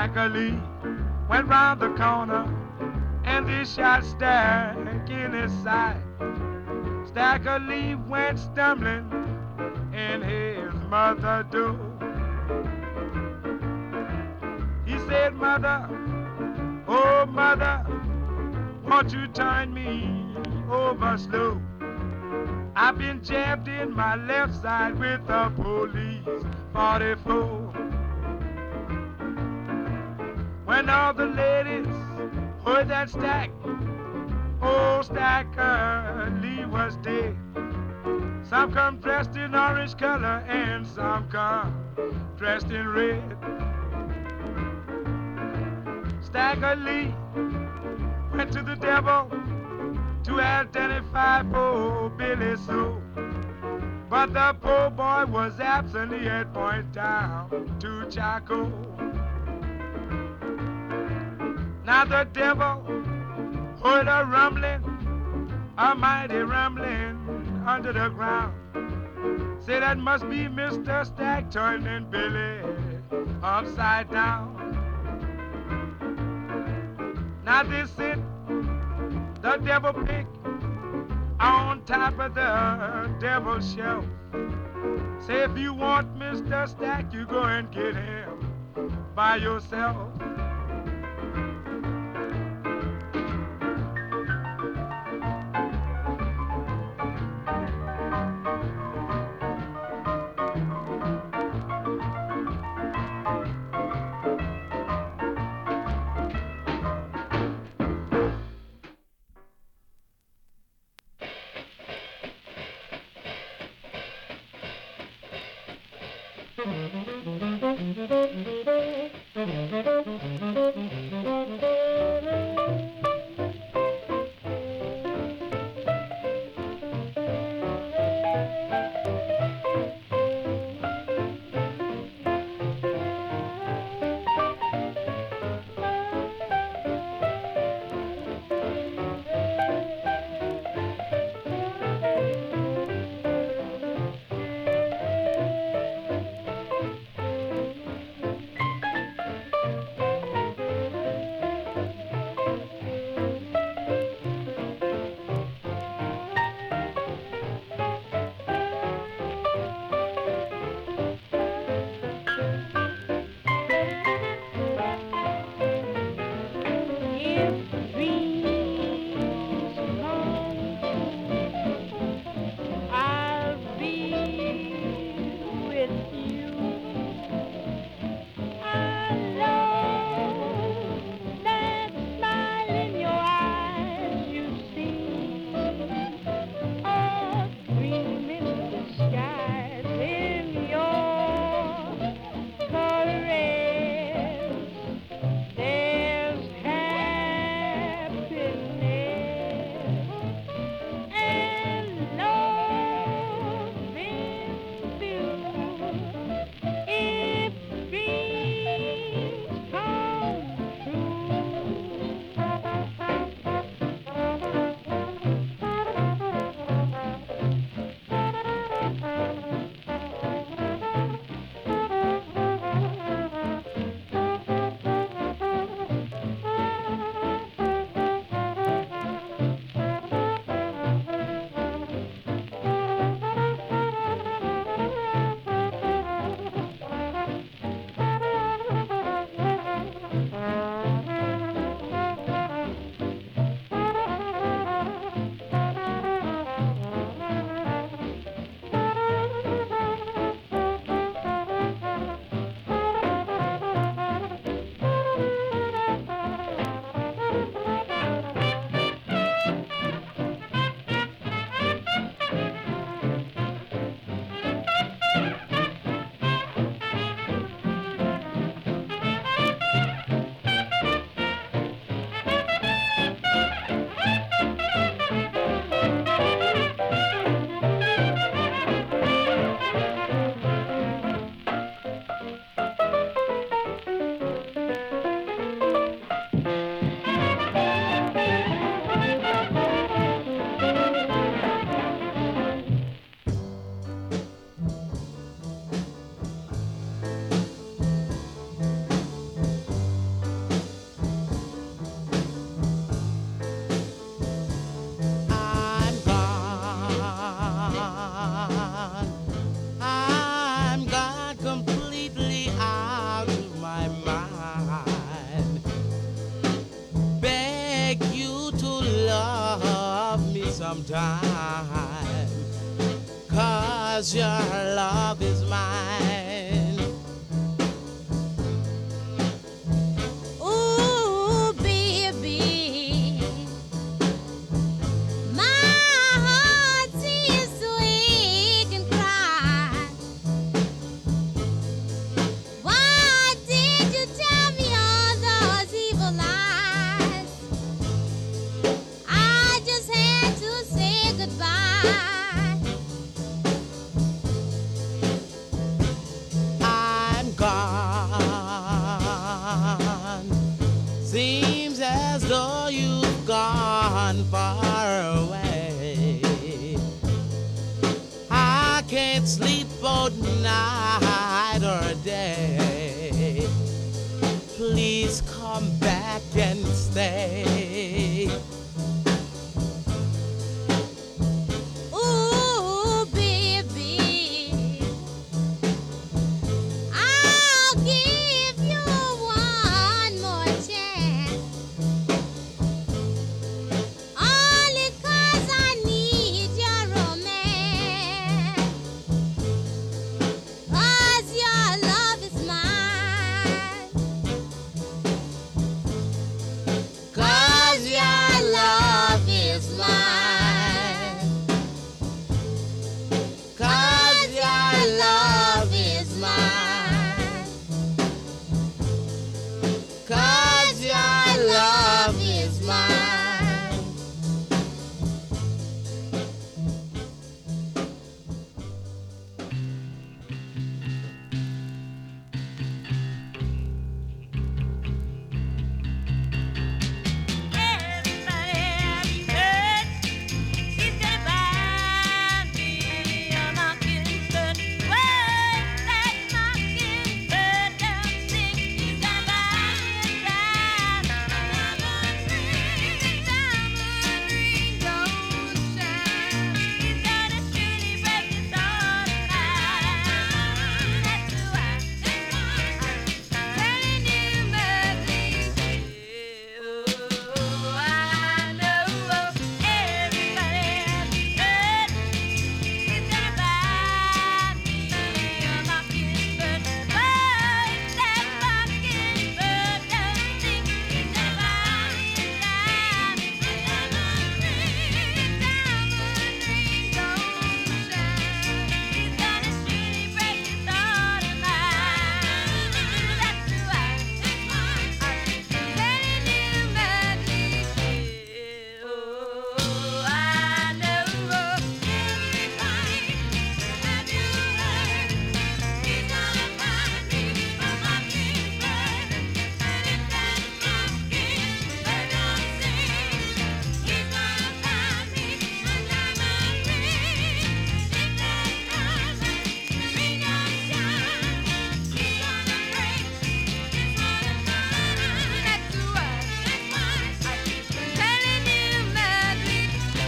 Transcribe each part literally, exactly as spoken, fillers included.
Stacker Lee went round the corner and they shot Stack in his side. Stacker Lee went stumbling in his mother door. He said, "Mother, oh mother, won't you turn me over slow? I've been jabbed in my left side with a police forty-four. When all the ladies heard that Stack, oh Stacker Lee was dead. Some come dressed in orange color and some come dressed in red. Stacker Lee went to the devil to identify poor Billy Sue. But the poor boy was absent, he had pointed down to Chaco. Now the devil heard a rumbling, a mighty rumbling under the ground. Say that must be Mister Stack turning Billy upside down. Now this it, the devil pick on top of the devil's shelf. Say if you want Mister Stack, you go and get him by yourself. 'cause your love is mine. Ooh, baby, my heart seems to ache and cry. Why did you tell me all those evil lies? I just had to say goodbye. I'm gone. Seems as though you've gone far away. I can't sleep both night or day. Please come back and stay. Ooh, baby, I'll give you one more chance. Only 'cause I need your romance. 'Cause your love is mine. 'Cause your love is mine. 'Cause your love is mine. 'Cause your love is mine. Everybody has heard he's gonna buy me a mockingbird. Whoa, that mockingbird don't sing. He's gonna buy me a diamond ring. Diamond ring don't shine. He's gonna surely break his heart tonight. That's why I'm telling you, Mugly. Oh, I know everybody has heard he's gonna buy me a mockingbird. Whoa, that mockingbird don't sing. He's gonna buy me a diamond ring. Diamond ring don't shine. He's gonna surely break his heart tonight. That's why I'm telling you, Mugly. Oh, I know everybody have you heard he's gonna buy me a mockingbird. And if that mockingbird don't sing, he's gonna buy me a diamond ring. If that diamond ring don't shine, he's gonna break his heart tonight. That's why I keep telling you, Mugly.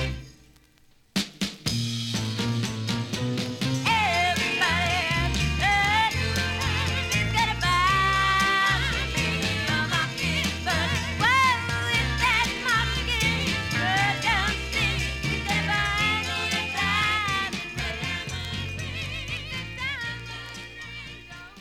Everybody has heard he's gonna buy me a mockingbird. Whoa, if that mockingbird don't sing, he's gonna buy me a diamond ring. Diamond ring don't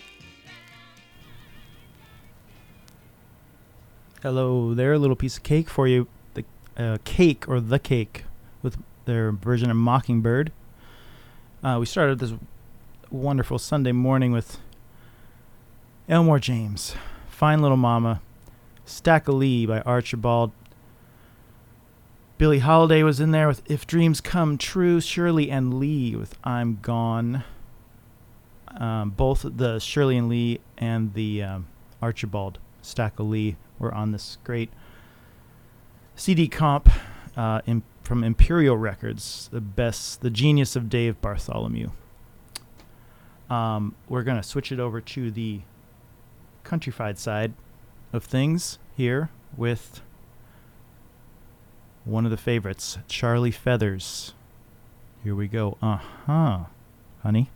shine. Hello there, a little piece of cake for you. The uh, Cake, or The Cake, with their version of Mockingbird. Uh, we started this wonderful Sunday morning with Elmore James, Fine Little Mama, Stack of Lee by Archibald. Billie Holiday was in there with If Dreams Come True, Shirley and Lee with I'm Gone. Um, both the Shirley and Lee and the um, Archibald Stack of Lee were on this great C D comp uh, in, from Imperial Records, the best, the genius of Dave Bartholomew. Um, we're going to switch it over to the countrified side of things here with one of the favorites, Charlie Feathers. Here we go. Uh-huh, honey.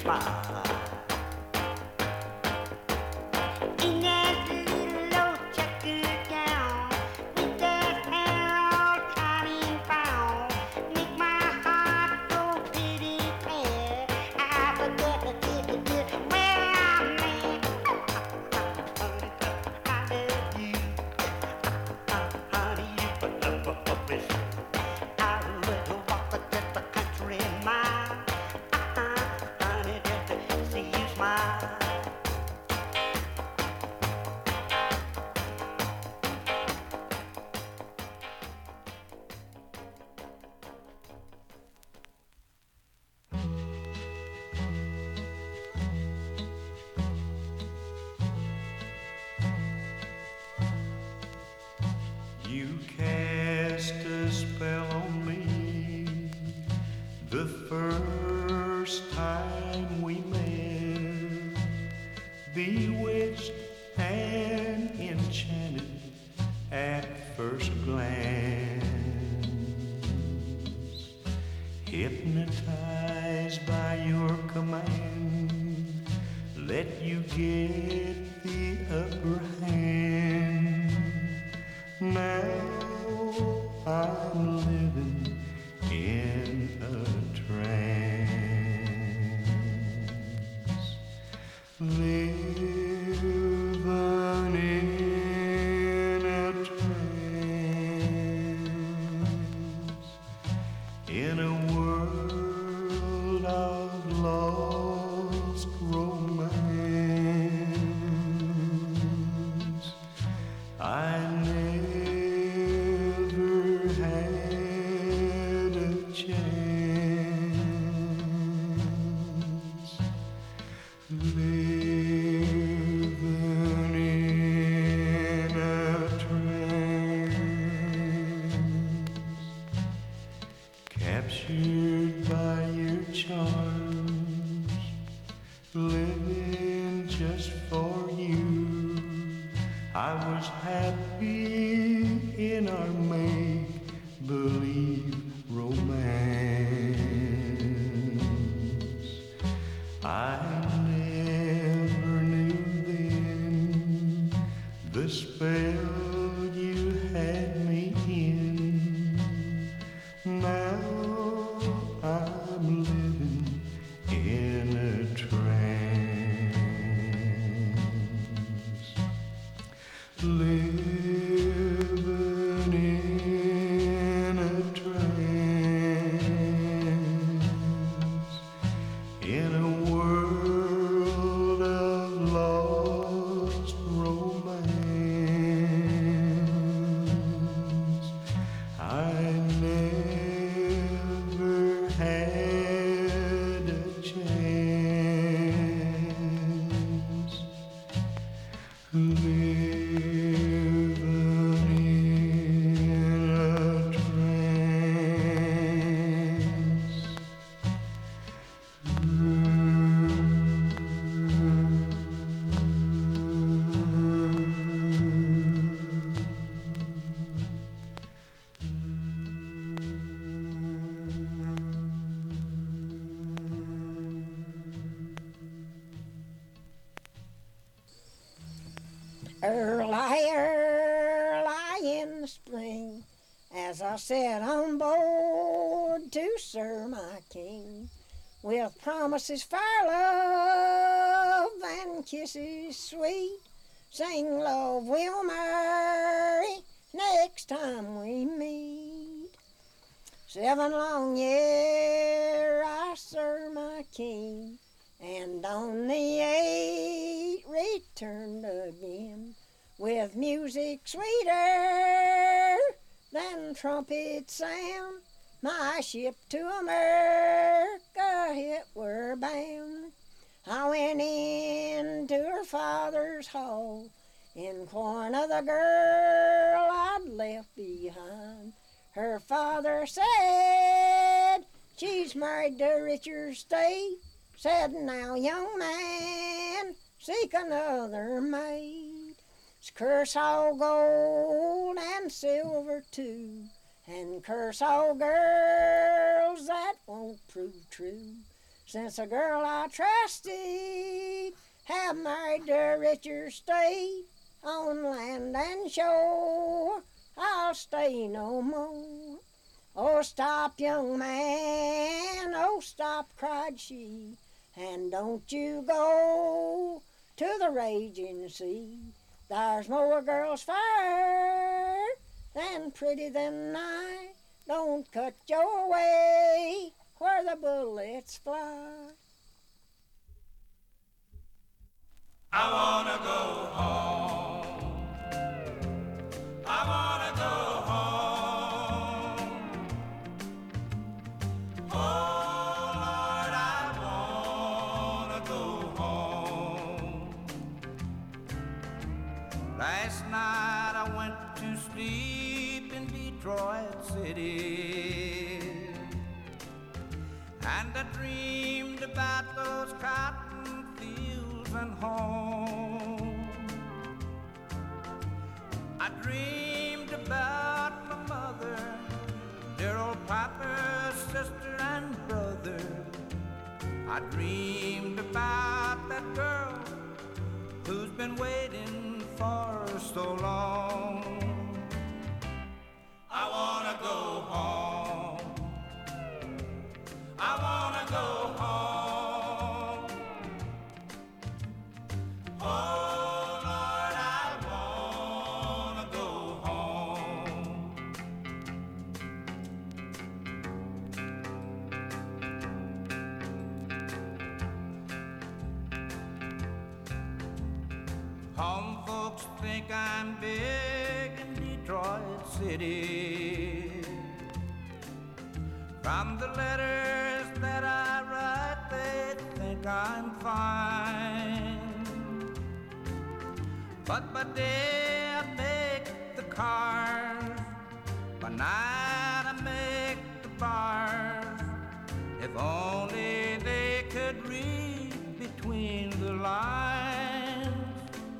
smile. In that little old checkered gown, with that hair all tidy and found, make my heart go pity pat. I forget the did the did where I'm at. I love you, honey, you put up a me. I would walk just the country mile, honey, just to see you smile. You cast a spell on me the first time we met, bewitched and enchanted at first glance, hypnotized by your command, let you get the upper hand. Now I'm living in a trance, living in a trance, in a world of lost romance. I never had a chance, living in a trance, captured by your charms, living just for you. I was happy in our make-believe romance. I never knew then the spell you had me in. Now I'm living in a trance, living in a trance, in a world of lost romance. I never had a chance, living in a trance. Early, early in the spring, as I sat on board to serve my king, with promises for love and kisses sweet, sing love will marry next time we meet. Seven long years I served my king, and on the eight returned again, with music sweeter than trumpet sound. My ship to America it were bound. I went into her father's hall, inquiring of the girl I'd left behind. Her father said, she's married to richer state. Said, now young man, seek another maid. Curse all gold and silver too, and curse all girls that won't prove true. since a girl I trusted have married a richer state on land and shore. I'll stay no more. Oh, stop, young man, oh, stop, cried she, and don't you go to the raging sea. There's more girls fair than pretty than I. Don't cut your way where the bullets fly. I wanna go home. I wanna go home. Oh Lord, I wanna go home. Last night I went to sleep in Detroit City, and I dreamed about those cotton fields and home. I dreamed about my mother, dear old Papa's sister and brother. I dreamed about that girl who's been waiting for so long. I wanna go home. I wanna go home. Oh Lord, I wanna go home. Home folks think I'm big in Detroit City. From the letters that I write, they think I'm fine. But by day I make the cars, by night I make the bars. If only they could read between the lines.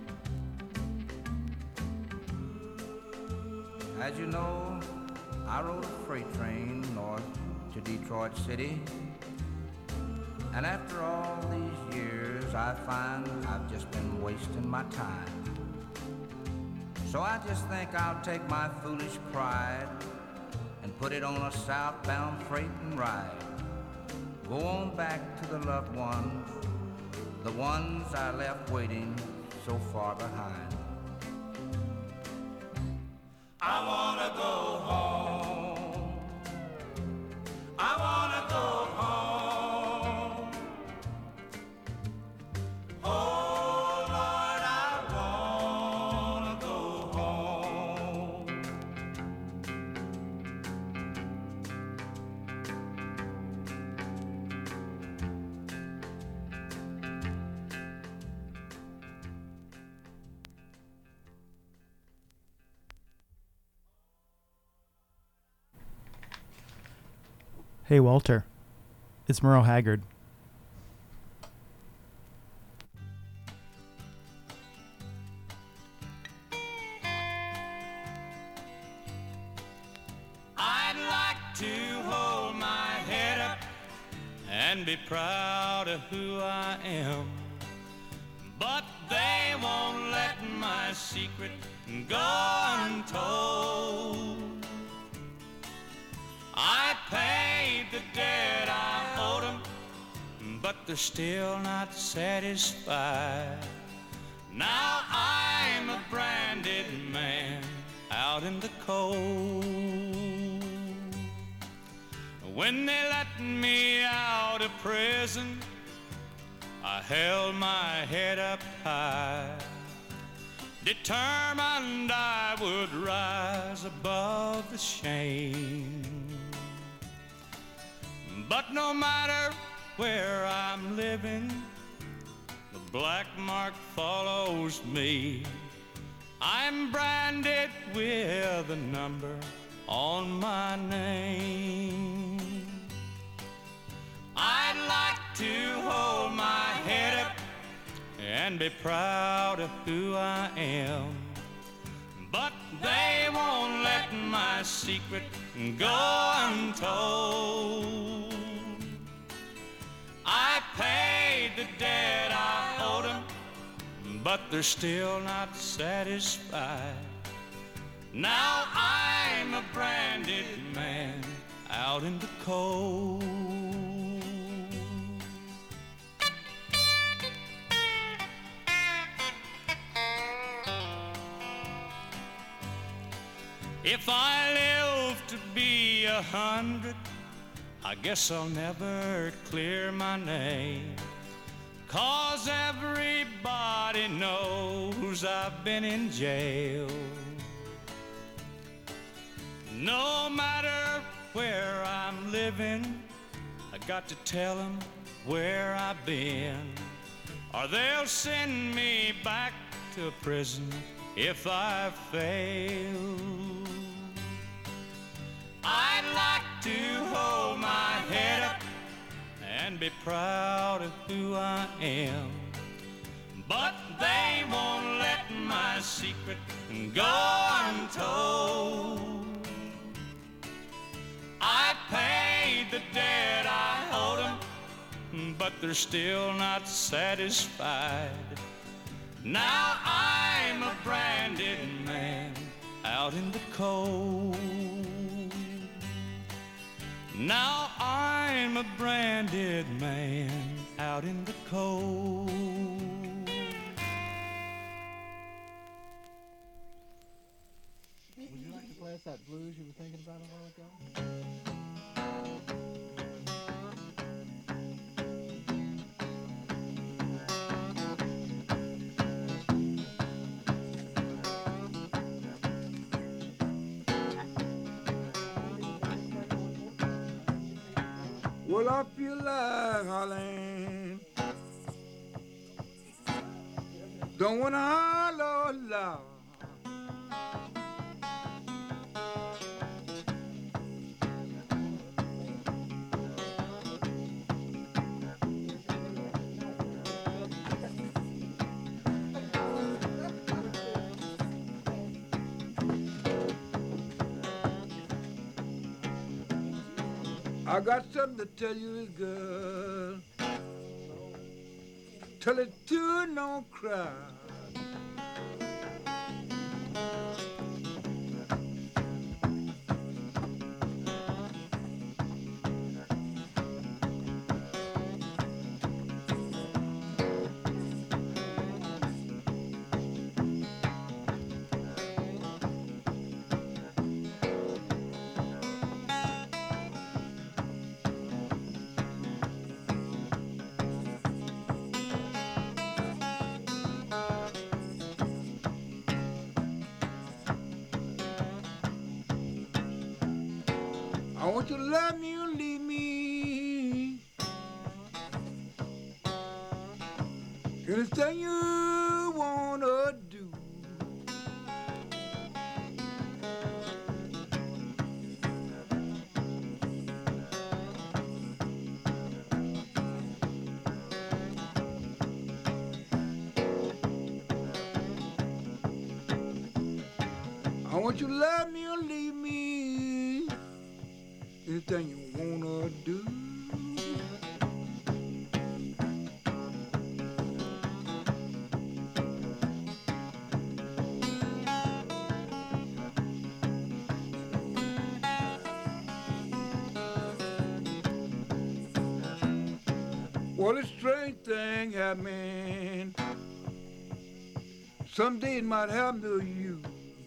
As you know, I rode a freight train north to Detroit City, and after all these years I find I've just been wasting my time. So I just think I'll take my foolish pride and put it on a southbound freight and ride. Go on back to the loved ones, the ones I left waiting so far behind. I wanna go home. I wanna go home. Oh Lord, I wanna go home. Hey, Walter. It's Merle Haggard. I'd like to hold my head up and be proud of who I am, but they won't let my secret go untold. I paid the debt I owed them, but they're still not satisfied. Now I'm a branded man out in the cold. When they let me out of prison, I held my head up high, determined I would rise above the shame. But no matter where I'm living, the black mark follows me. I'm branded with a number on my name. I'd like to hold my head up and be proud of who I am, but they won't let my secret go untold. I but they're still not satisfied. Now I'm a branded man out in the cold. If I live to be a hundred, I guess I'll never clear my name, 'cause everybody knows I've been in jail. No matter where I'm living, I got to tell them where I've been, or they'll send me back to prison if I fail. I'd like to hold my head up and be proud of who I am, but they won't let my secret go untold. I paid the debt I owed them, but they're still not satisfied. Now I'm a branded man out in the cold. Now I'm a branded man out in the cold. Would you like to play us that blues you were thinking about a while ago? Well, I feel like hollering. Don't wanna holler loud. I got something to tell you, girl. Tell it to no cry. I want you to love me or leave me. Anything you wanna do. I want you to love me or leave me. Anything you wanna do. Well, a strange thing happened. Someday it might happen to you.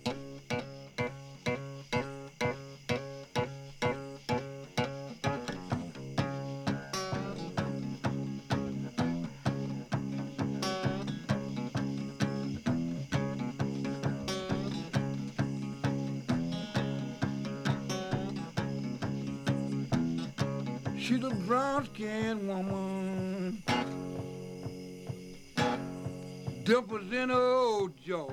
She's a brown-skinned woman, dimples in her old jaw.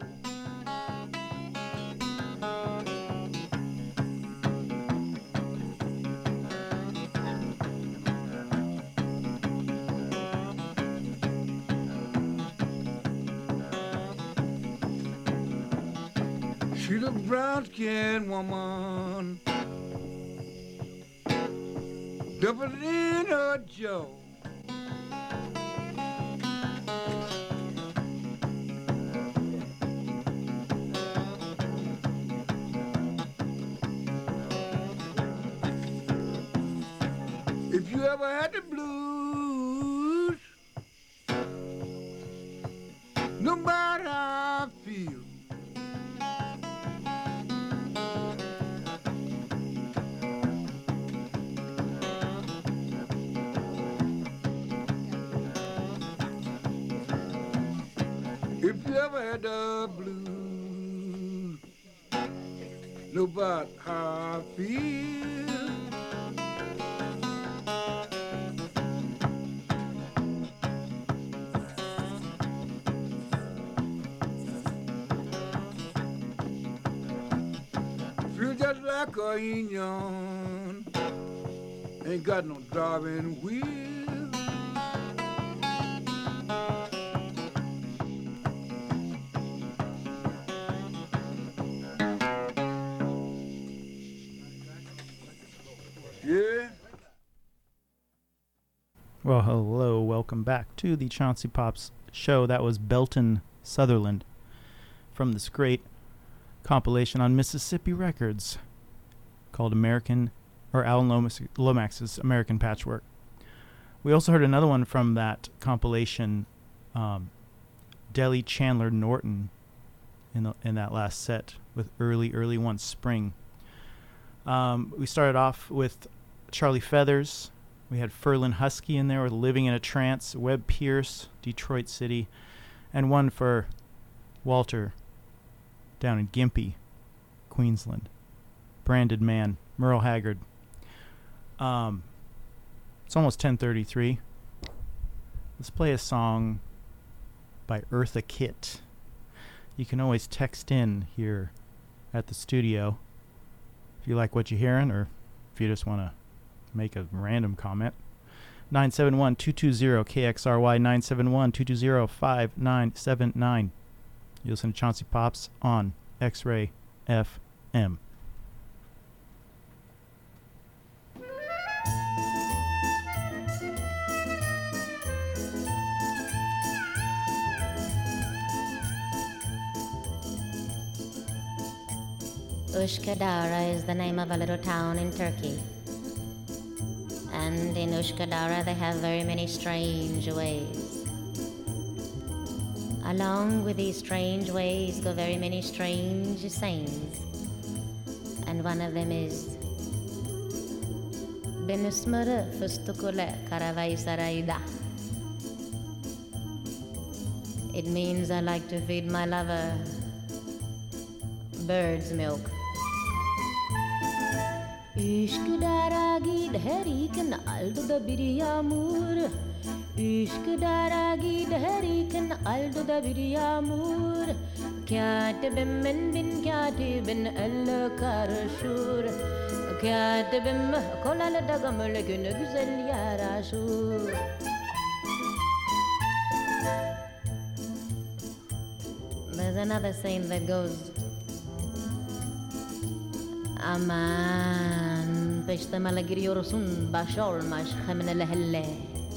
She's a brown-skinned woman, dimples in her jaw. you ever had the blues, no matter how I feel. If you ever had the blues, know about how I feel. Feel just like a union, ain't got no driving wheel. Yeah. Well, hello, welcome back to the Chauncey Pops show. That was Belton Sutherland from this great compilation on Mississippi Records called American, or Alan Lomas, Lomax's American Patchwork. We also heard another one from that compilation, um, Dellie Chandler Norton, in the, in that last set with Early, Early One Spring. Um, we started off with Charlie Feathers. We had Ferlin Husky in there with Living in a Trance, Webb Pierce, Detroit City, and one for Walter down in Gympie, Queensland. Branded Man, Merle Haggard. Um, it's almost ten thirty-three. Let's play a song by Eartha Kitt. You can always text in here at the studio if you like what you're hearing, or if you just want to make a random comment. nine seven one, two two zero, K X R Y, nine seven one, two two zero, five nine seven nine. You listen to Chauncey Pops on X-Ray F M. Ushkadara is the name of a little town in Turkey. And in Ushkadara they have very many strange ways. Along with these strange ways go very many strange sayings. And one of them is Benusmara fustukule karavaisaraida. It means I like to feed my lover bird's milk. Üsküdar'a giderim aldo da bir yağmur. Üsküdar'a giderim aldo da bir yağmur. Katibim bin katibin elle karışır. Katibim kolalı da gamlı günü güzel yaraşır. There's another saying that goes, Aman peştemele giriyorsun baş olmaz hemen hele.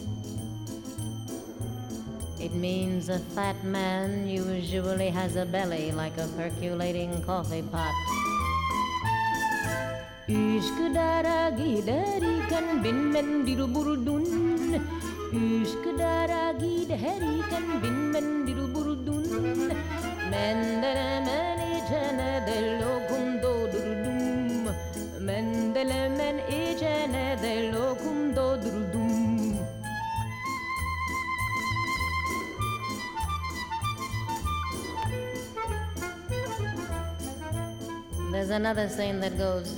It means a fat man usually has a belly like a percolating coffee pot. Üsküdar'a giderken binmen bir burdun. Üsküdar'a giderken binmen bir burdun. Mendelemen içene de lokum doldurdum. Mendelemen içene de lokum doldurdum. There's another saying that goes,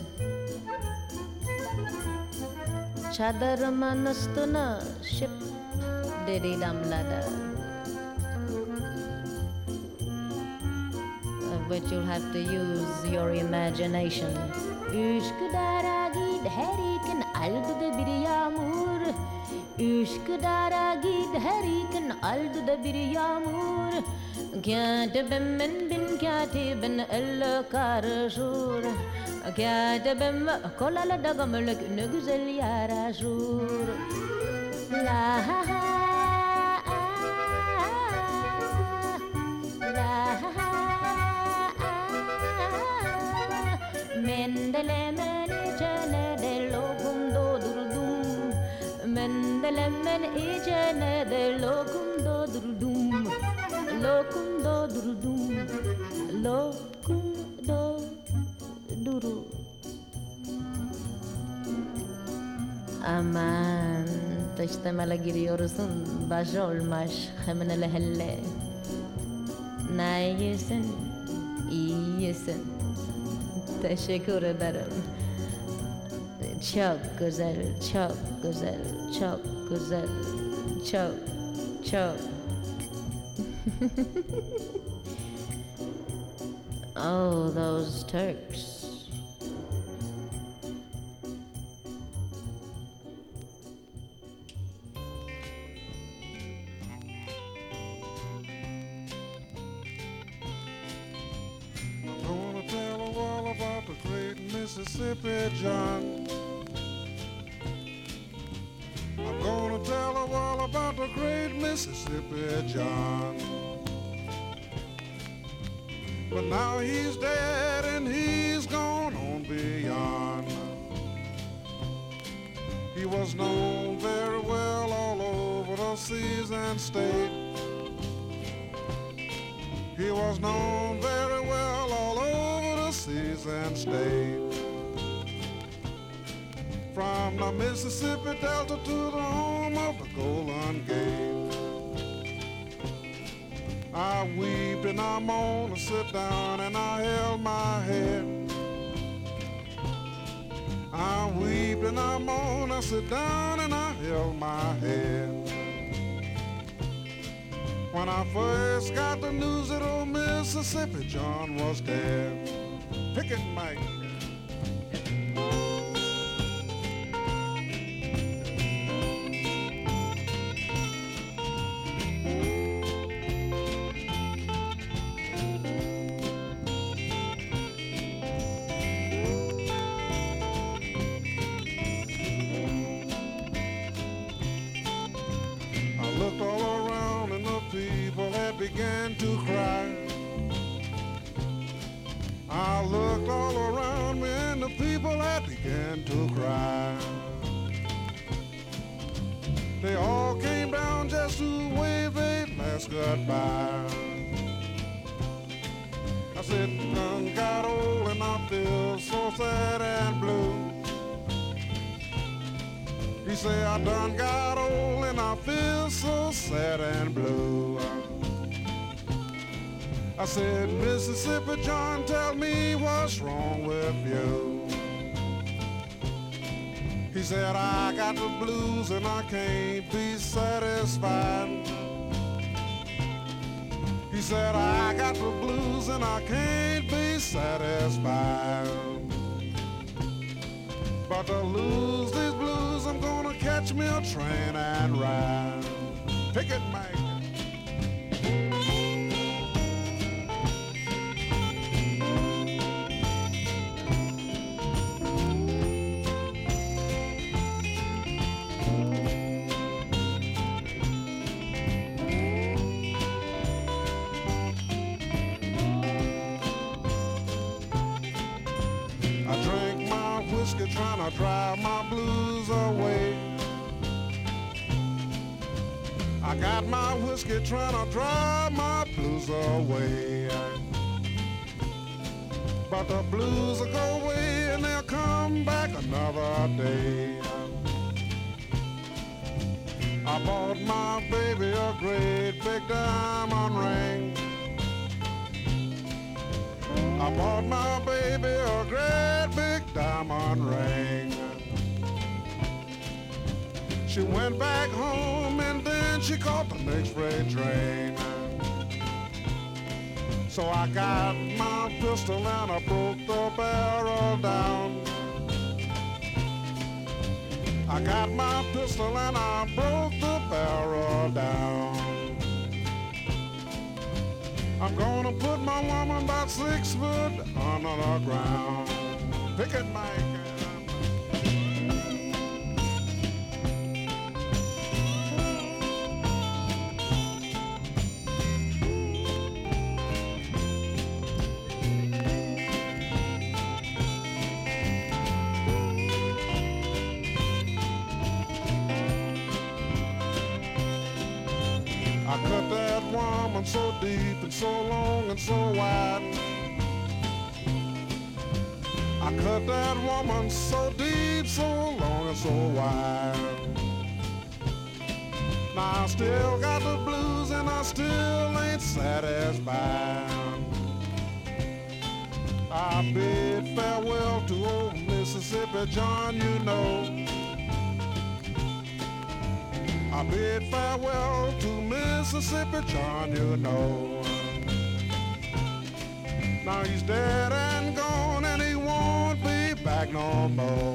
Çadırımın üstüne şıp dedi damladı. Of which you'll have to use your imagination. Üsküdar'a giderken aldı da bir yağmur. Üsküdar'a giderken aldı da bir yağmur. Katibimin bin katibin elle karışır. Katibim kolalı da gamlı ne güzel yaraşır. La ha ha la ha Mendelemen içene de lokum doldurdum. ولما اجانا ذا لوكم دودردوم لوكم دودردوم لوكم دودردوم Aman taştamala giriyorsun başolmaş hemen hele ne yesin iyi yesin teşekkür ederim çok güzel çok güzel çok güzel çok çok oh those Turks. Mississippi John. I'm gonna tell her all about the great Mississippi John. But now he's dead and he's gone on beyond. He was known very well all over the seas and state. He was known very well all over the seas and state. From the Mississippi Delta to the home of the Golden Gate. I weep and I moan, I sit down and I held my head. I weep and I moan, I sit down and I held my head. When I first got the news that old Mississippi John was dead. Pick it, Mike. Began to cry. I looked all around me and the people had began to cry. They all came down just to wave their last goodbye. I said, done got old and I feel so sad and blue. He said, I done got old and I feel so sad and blue. I said, Mississippi John, tell me what's wrong with you. He said, I got the blues and I can't be satisfied. He said, I got the blues and I can't be satisfied. But to lose these blues, I'm gonna catch me a train and ride. Pick it, Mike. Trying to drive my blues away. I got my whiskey trying to drive my blues away. But the blues will go away and they'll come back another day. I bought my baby a great big diamond ring. I bought my baby a great big diamond ring. She went back home and then she caught the next freight train. So I got my pistol and I broke the barrel down. I got my pistol and I broke the barrel down. I'm gonna put my woman about six foot under the ground. Pick it, Mike. I cut that woman so deep and so long and so wide. I cut that woman so deep, so long and so wide. Now I still got the blues and I still ain't satisfied. I bid farewell to old Mississippi John, you know. I bid farewell to Mississippi John, you know. Now he's dead and gone and he won't be back no more.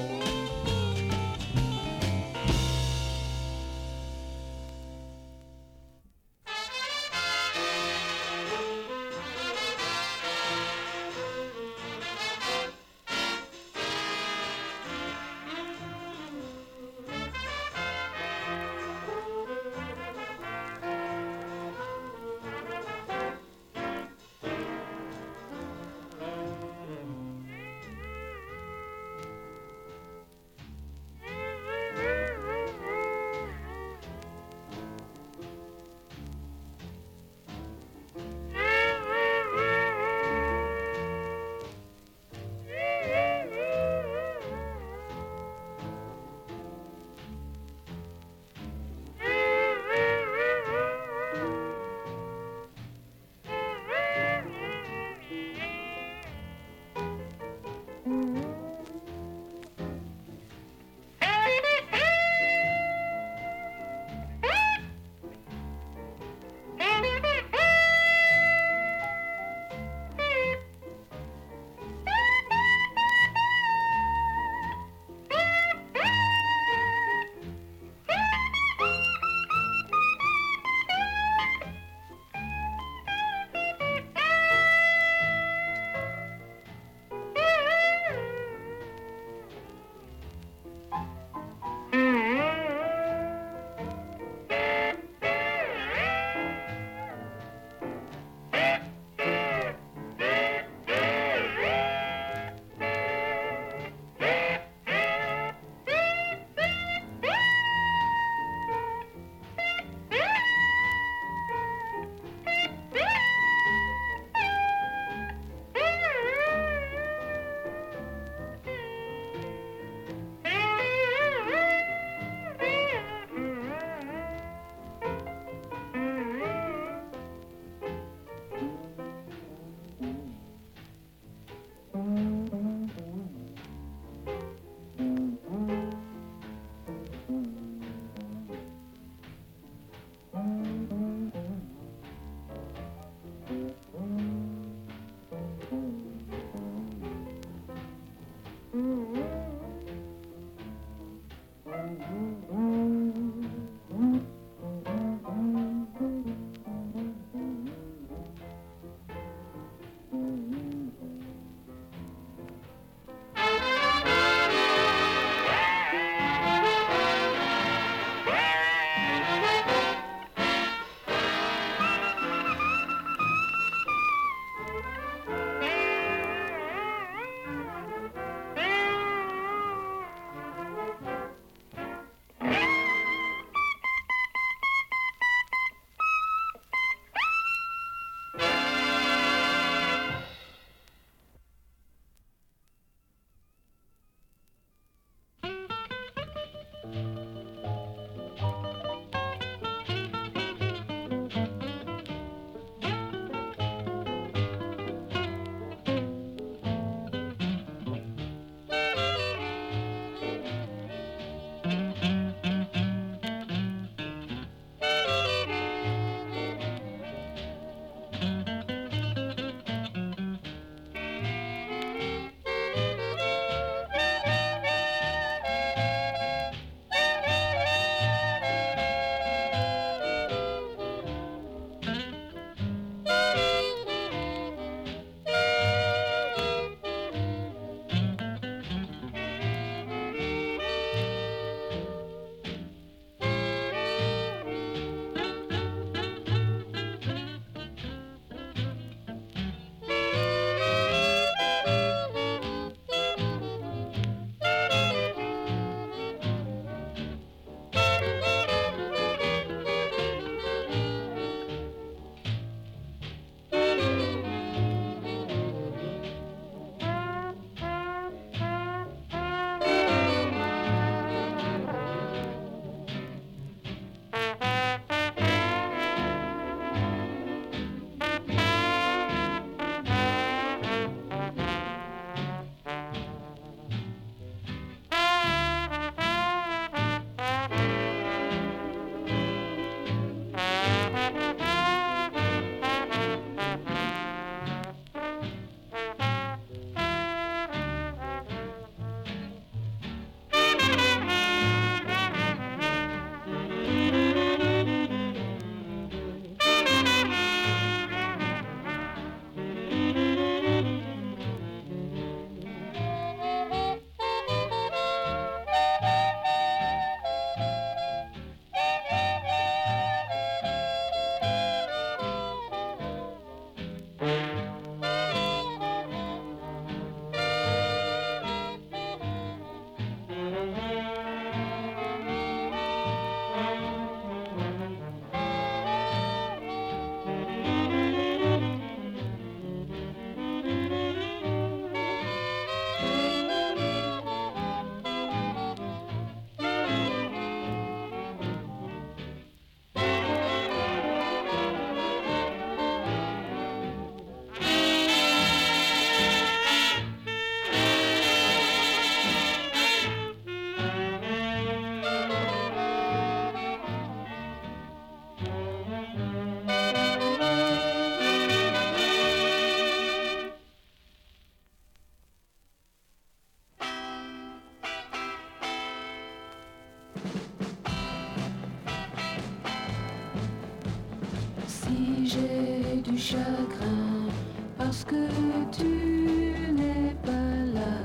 chagrin parce que tu n'es pas là.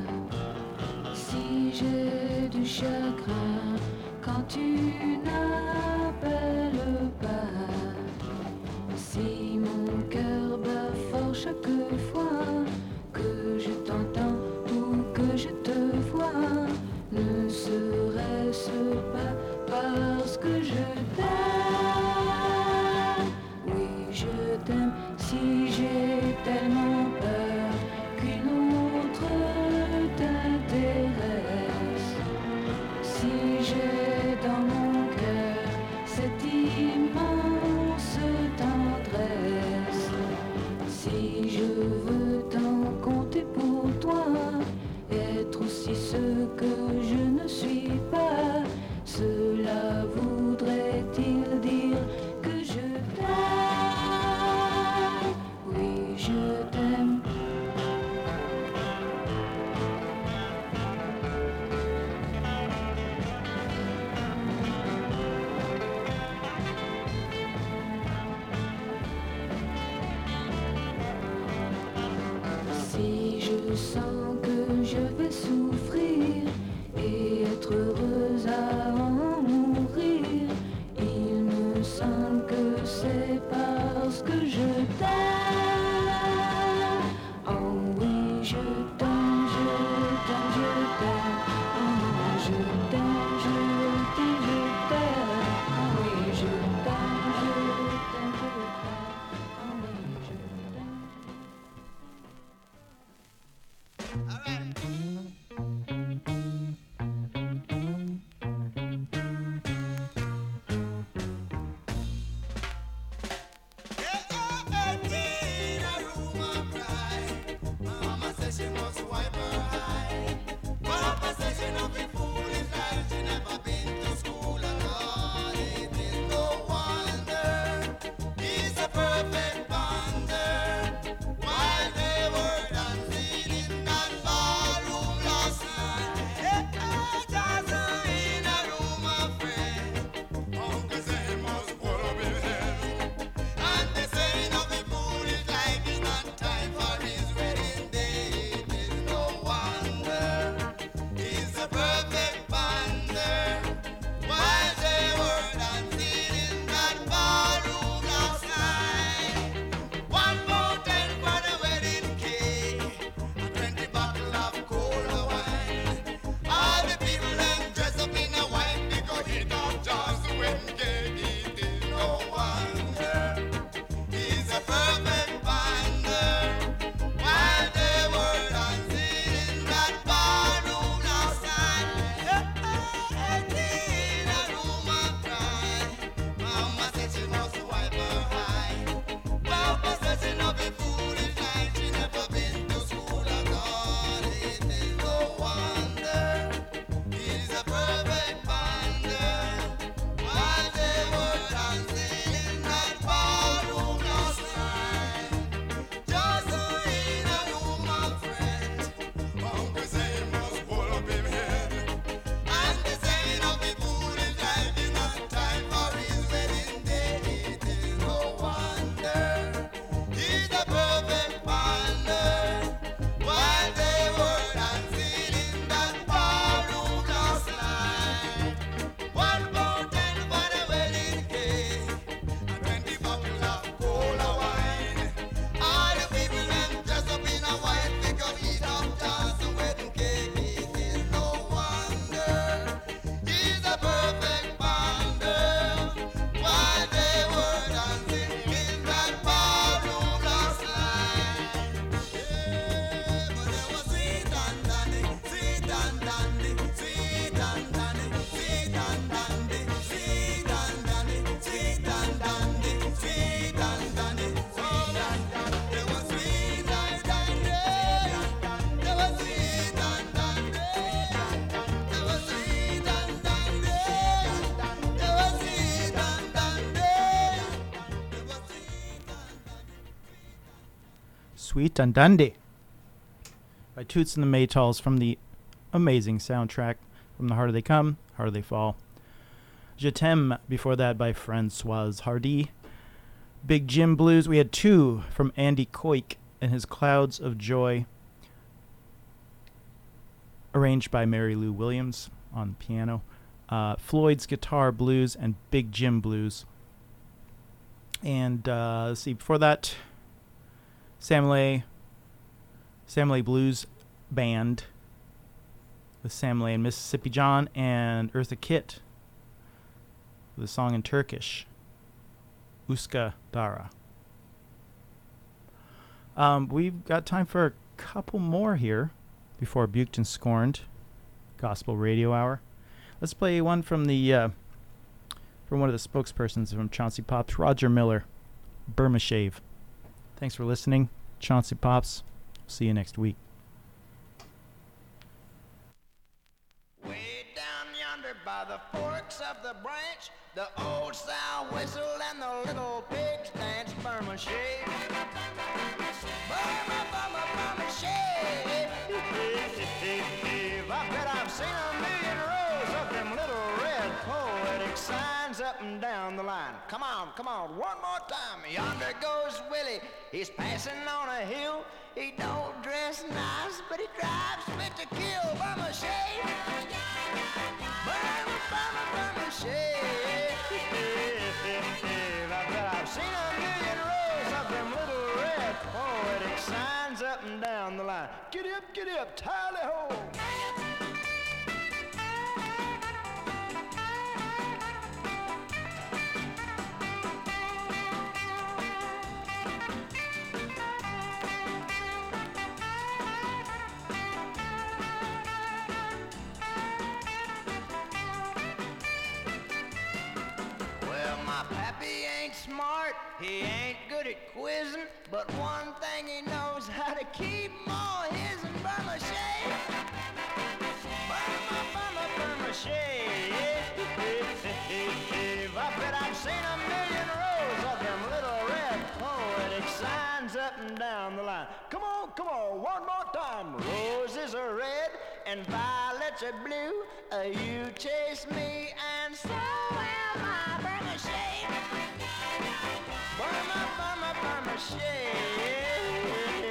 Si j'ai du chagrin quand tu n'appelles pas. Si mon cœur bat fort chaque fois que je t'entends ou que je te vois, ne serait-ce pas parce que je t'aime? Oui, je t'aime. Si j'ai tellement peur qu'une autre t'intéresse, si j'ai dans mon cœur cette immense tendresse, si je veux tant compter pour toi, être aussi ce que je ne suis pas, cela voudrait-il dire que je t'aime? Oui, je t'aime. Si je sens que je vais souffrir et être heureuse à en mourir, il me semble que c'est parce que je t'aime. Oh oui, je t'aime, je t'aime, je t'aime. Oh, je t'aime, je t'aime, je t'aime. Oh oui, je t'aime, je t'aime, je t'aime. Oh oui, je t'aime. Sweet and Dandy by Toots and the Maytals from the amazing soundtrack From the Harder They Come, Harder They Fall. Je T'aime before that by Françoise Hardy. Big Jim Blues. We had two from Andy Koik and his Clouds of Joy, arranged by Mary Lou Williams on piano. Uh, Floyd's Guitar Blues and Big Jim Blues. And uh, let's see, before that, Sam Lay, Sam Lay Blues Band with Sam Lay and Mississippi John and Eartha Kitt with a song in Turkish, Uska Dara. Um, we've got time for a couple more here before Buked and Scorned Gospel Radio Hour. Let's play one from the uh, from one of the spokespersons from Chauncey Pops, Roger Miller, Burma Shave. Thanks for listening, Chauncey Pops. See you next week. Way down yonder by the forks of the branch, the old sow whistle and the little pigs dance. Burma Shave, Burma, Burma, Burma Shave. I bet I've seen a million rows of them little red poetic signs up and down the line. Come on, come on, one more time. Yonder goes Willie, he's passing on a hill. He don't dress nice, but he drives fit to kill. Burma Shave, Burma, Burma, Burma Shave. I bet I've seen a million rows of them little red poetic signs up and down the line. Giddy up, giddy up, tally-ho. Smart, he ain't good at quizzing, but one thing he knows how to keep more his and Burma Shave. Burma, Burma, Burma Shave. I bet I've seen a million rows of them little red poetic signs up and down the line. Come on, come on, one more time. Roses are red and violets are blue. Uh, you chase me and so am I. Burma Shave. Burma, Burma, Burma Shave.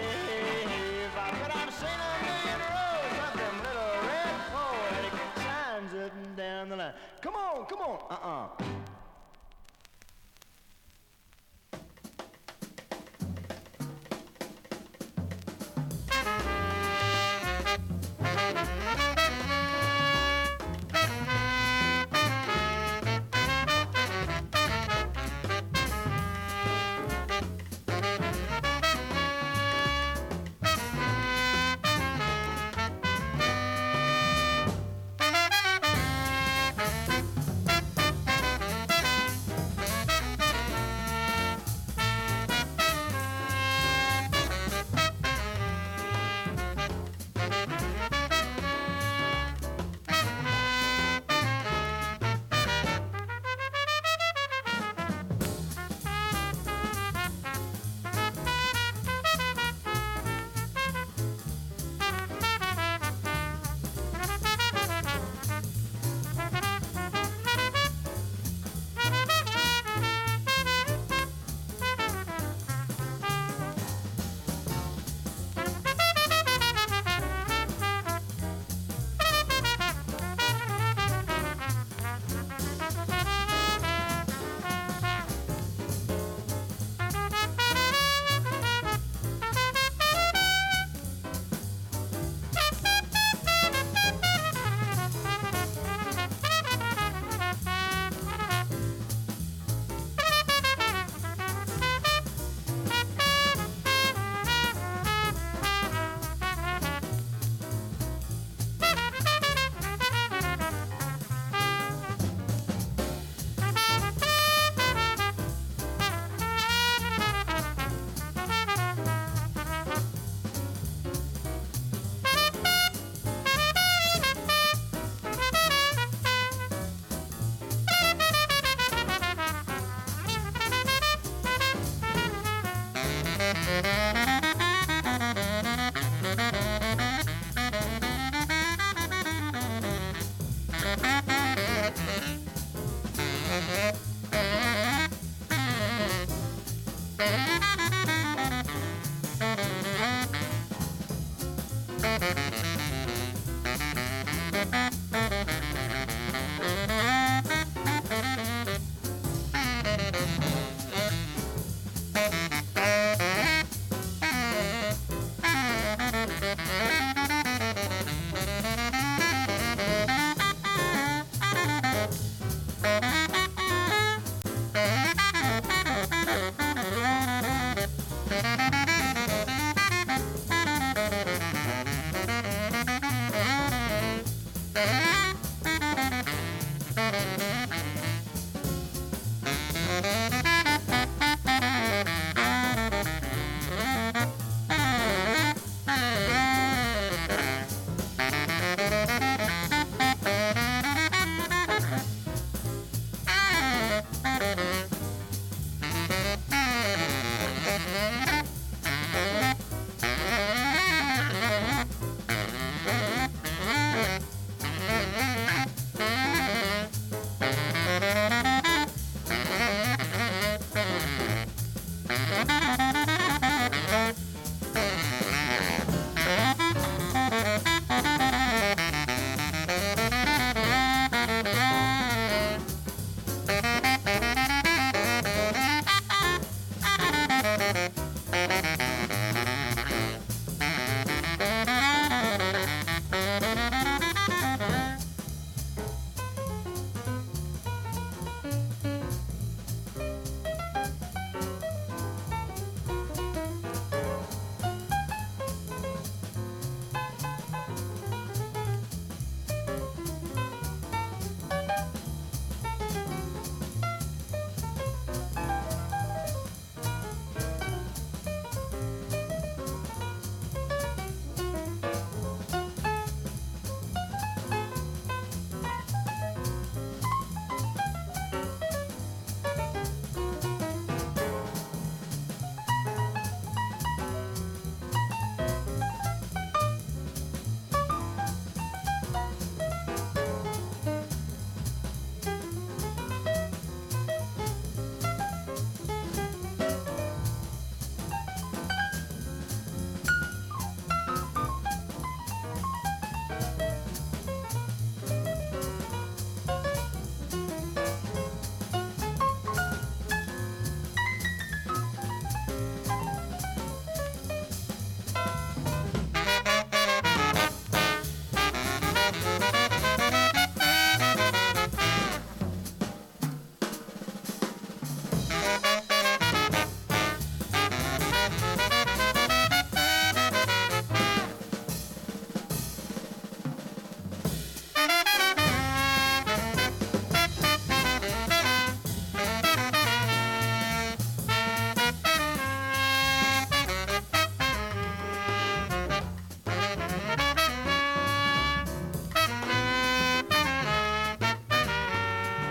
I bet I've seen a million rows of them little red poetic signs up and down the line. Come on, come on, uh-uh. Thank you.